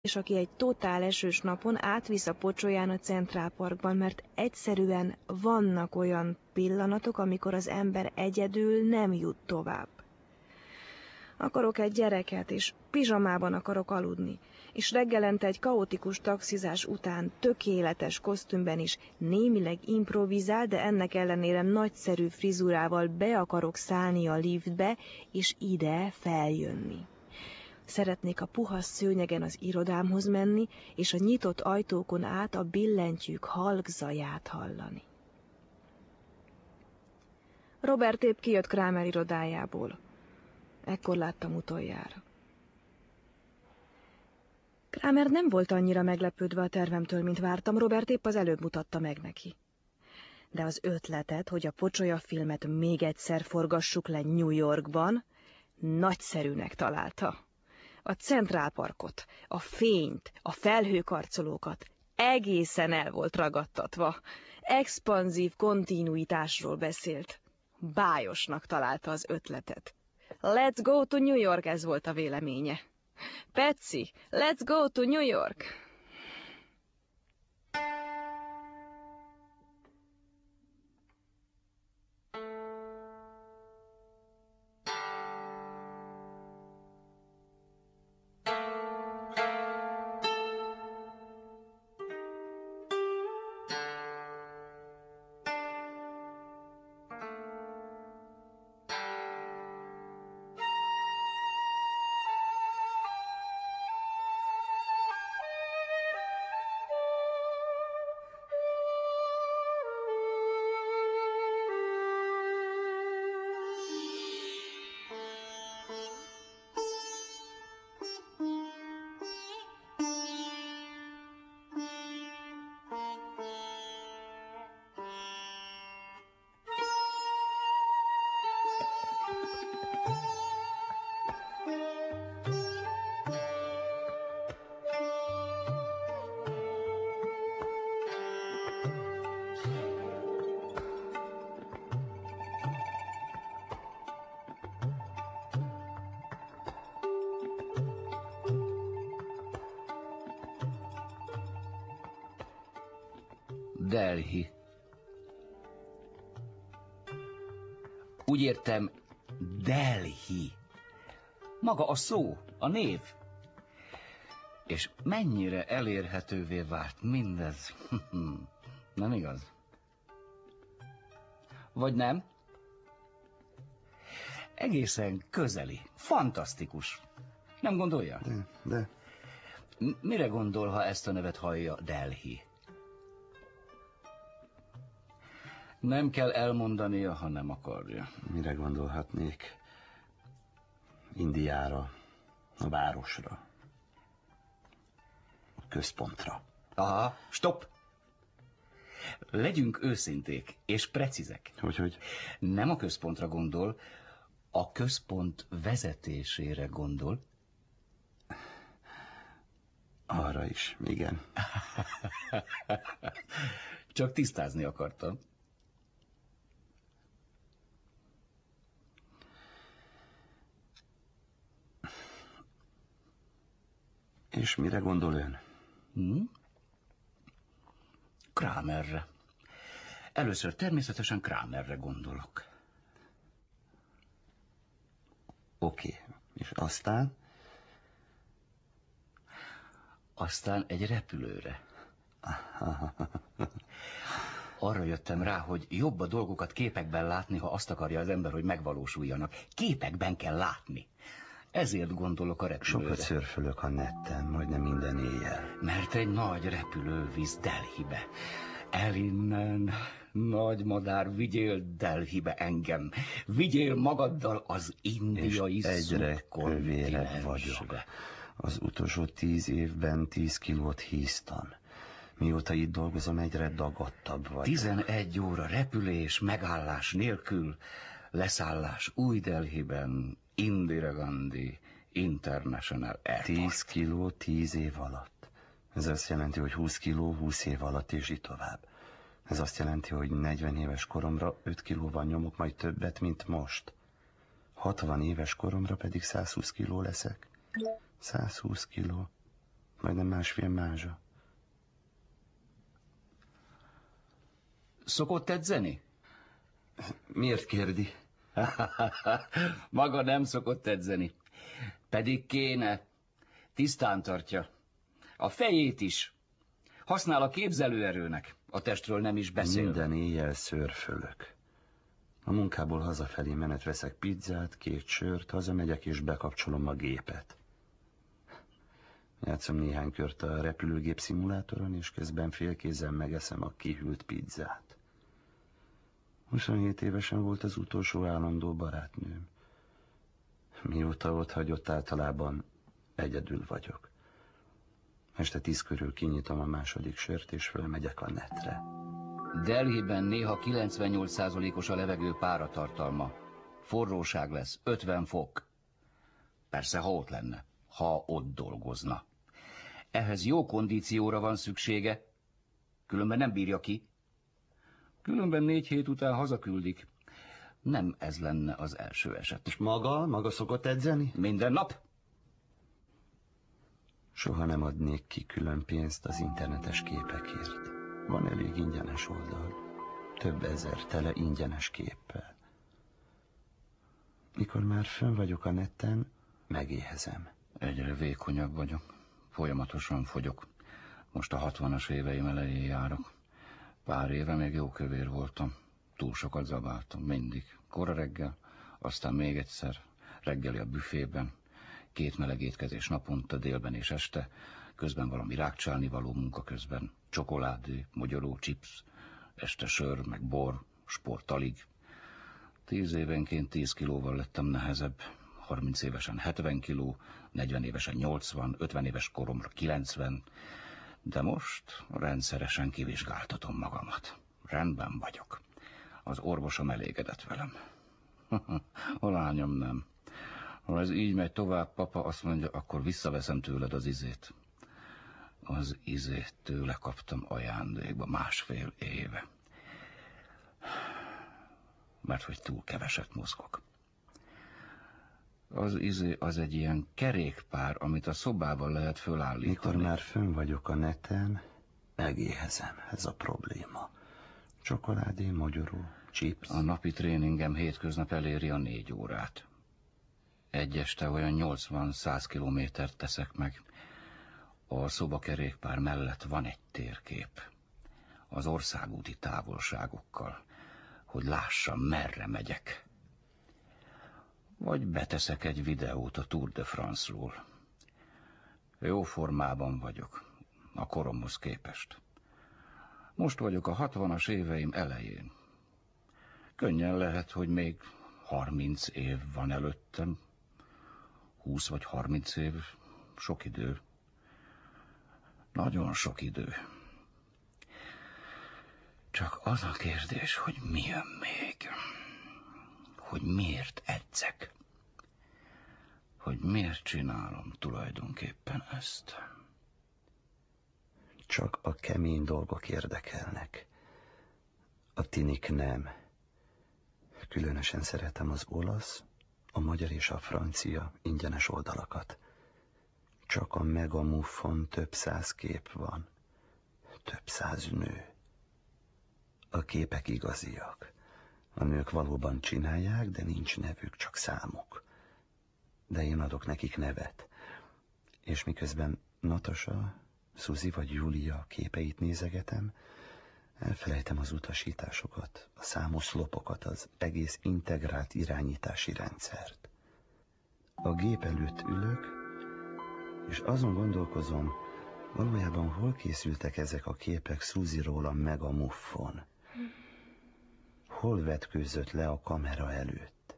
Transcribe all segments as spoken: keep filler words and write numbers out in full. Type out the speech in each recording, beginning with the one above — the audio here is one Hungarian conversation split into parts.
és aki egy totál esős napon átvisz a pocsolyán a Central Parkban, mert egyszerűen vannak olyan pillanatok, amikor az ember egyedül nem jut tovább. Akarok egy gyereket, és pizsamában akarok aludni, és reggelente egy kaotikus taxizás után tökéletes kosztümben is némileg improvizál, de ennek ellenére nagyszerű frizurával be akarok szállni a liftbe, és ide feljönni. Szeretnék a puha szőnyegen az irodámhoz menni, és a nyitott ajtókon át a billentyűk halk zaját hallani. Robert épp kijött Kramer irodájából. Ekkor láttam utoljára. Kramer nem volt annyira meglepődve a tervemtől, mint vártam, Robert épp az előbb mutatta meg neki. De az ötletet, hogy a pocsolya filmet még egyszer forgassuk le New Yorkban, nagyszerűnek találta. A Central Parkot, a fényt, a felhőkarcolókat egészen el volt ragadtatva. Expanzív kontinuitásról beszélt. Bájosnak találta az ötletet. Let's go to New York, ez volt a véleménye. Patsy, let's go to New York! Delhi. Úgy értem, Delhi. Maga a szó, a név. És mennyire elérhetővé vált mindez. Nem igaz? Vagy nem? Egészen közeli, fantasztikus. Nem gondolja? De, de. Mire gondol, ha ezt a nevet hallja, Delhi? Nem kell elmondania, ha nem akarja. Mire gondolhatnék? Indiára, a városra, a központra. Aha, stop! Legyünk őszinték és precízek. Hogyhogy? Nem a központra gondol, a központ vezetésére gondol. Arra is, igen. Csak tisztázni akartam. És mire gondol ön? Hmm? Kramerre. Először természetesen Kramerre gondolok. Oké, okay. És aztán? Aztán egy repülőre. Arra jöttem rá, hogy jobb a dolgokat képekben látni, ha azt akarja az ember, hogy megvalósuljanak. Képekben kell látni. Ezért gondolok a repülőre. Sokat szörfölök a netten, majdnem minden éjjel. Mert egy nagy repülő visz Delhibe. El innen, nagy madár, vigyél Delhibe engem. Vigyél magaddal az indiai és egyre kövérebb vagyok. Az utolsó tíz évben tíz kilót híztam. Mióta itt dolgozom, egyre dagadtabb vagyok. Tizenegy óra repülés, megállás nélkül, leszállás új Delhiben, Indira Gandhi International Airport. Tíz kiló tíz év alatt. Ez azt jelenti, hogy húsz kiló húsz év alatt, és így tovább. Ez azt jelenti, hogy negyven éves koromra öt kilóval nyomok majd többet, mint most. hatvan éves koromra pedig száz húsz kiló leszek. száz húsz kiló. majdnem másfél mázsa. Szokott edzeni? Miért kérdi? Maga nem szokott edzeni. Pedig kéne. Tisztán tartja. A fejét is. Használ a képzelőerőnek. A testről nem is beszél. Minden éjjel szörfölök. A munkából hazafelé menet veszek pizzát, két sört, hazamegyek és bekapcsolom a gépet. Játszom néhány kört a repülőgép szimulátoron, és közben félkézzel megeszem a kihűlt pizzát. huszonhét évesen volt az utolsó állandó barátnőm. Mióta ott hagyott, általában egyedül vagyok. Este tíz körül kinyitom a második sört, és fölmegyek a netre. Delhiben néha kilencvennyolc százalékos a levegő páratartalma. Forróság lesz, ötven fok. Persze, ha ott lenne, ha ott dolgozna. Ehhez jó kondícióra van szüksége, különben nem bírja ki. Különben négy hét után hazaküldik. Nem ez lenne az első eset. És maga? Maga szokott edzeni? Minden nap? Soha nem adnék ki külön pénzt az internetes képekért. Van elég ingyenes oldal. Több ezer tele ingyenes képpel. Mikor már fönn vagyok a netten, megéhezem. Egyre vékonyabb vagyok. Folyamatosan fogyok. Most a hatvanas éveim elején járok. Pár éve még jó kövér voltam. Túl sokat zabáltam, mindig. Kora reggel, aztán még egyszer. Reggeli a büfében. Két meleg étkezés naponta, délben és este. Közben valami rákcsálni való munka közben. Csokoládé, mogyoró, chips. Este sör, meg bor, sport alig. Tíz évenként tíz kilóval lettem nehezebb. Harminc évesen hetven kiló, negyven évesen nyolcvan, ötven éves koromra kilencven. De most rendszeresen kivizsgáltatom magamat. Rendben vagyok. Az orvosom elégedett velem. A lányom nem. Ha ez így megy tovább, papa azt mondja, akkor visszaveszem tőled az izét. Az izét tőle kaptam ajándékba másfél éve. Mert hogy túl keveset mozgok. Az izé az egy ilyen kerékpár, amit a szobában lehet fölállítani. Mikor már fönn vagyok a neten, megéhezem, ez a probléma. Csokoládé, mogyoró, chips. A napi tréningem hétköznap eléri a négy órát. Egy este olyan nyolcvan-száz kilométert teszek meg. A szobakerékpár mellett van egy térkép. Az országúti távolságokkal, hogy lássam, merre megyek. Vagy beteszek egy videót a Tour de France-ról. Jó formában vagyok, a koromhoz képest. Most vagyok a hatvanas éveim elején. Könnyen lehet, hogy még harminc év van előttem. Húsz vagy harminc év, sok idő. Nagyon sok idő. Csak az a kérdés, hogy mi jön még. Hogy miért edzek. Hogy miért csinálom tulajdonképpen ezt. Csak a kemény dolgok érdekelnek. A tinik nem. Különösen szeretem az olasz, a magyar és a francia ingyenes oldalakat. Csak a Megamuffon több száz kép van. Több száz nő. A képek igaziak. A nők valóban csinálják, de nincs nevük, csak számuk. De én adok nekik nevet. És miközben Natasha, Suzy vagy Julia képeit nézegetem, elfelejtem az utasításokat, a számoszlopokat, az egész integrált irányítási rendszert. A gép előtt ülök, és azon gondolkozom, valójában hol készültek ezek a képek Suzyról a Megamuffon? Hol vetkőzött le a kamera előtt?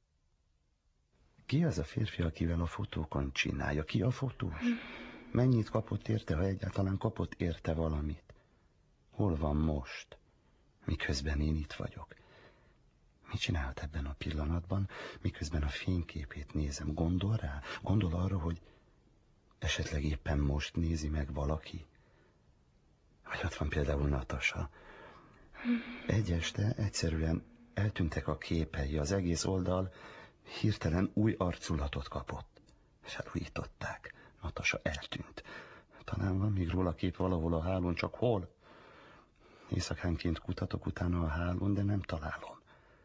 Ki az a férfi, akivel a fotókon csinálja? Ki a fotós? Mennyit kapott érte, ha egyáltalán kapott érte valamit? Hol van most? Miközben én itt vagyok. Mit csinálhat ebben a pillanatban, miközben a fényképét nézem? Gondol rá? Gondol arra, hogy esetleg éppen most nézi meg valaki? Vagy ott van például Natasha. Egy este egyszerűen eltűntek a képei, az egész oldal hirtelen új arculatot kapott. Felújították. Natasha eltűnt. Talán van még róla kép valahol a hálón, csak hol? Éjszakánként kutatok utána a hálón, de nem találom.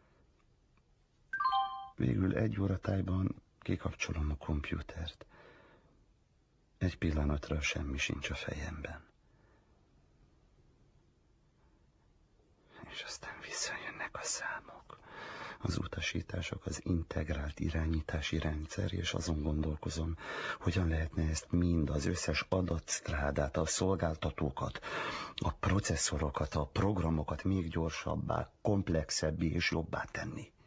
Végül egy óra tájban kikapcsolom a kompjútert. Egy pillanatra semmi sincs a fejemben. És aztán visszajönnek a számok, az utasítások, az integrált irányítási rendszer, és azon gondolkozom, hogyan lehetne ezt mind, az összes adatstrádát, a szolgáltatókat, a processzorokat, a programokat még gyorsabbá, komplexebbé és jobbá tenni.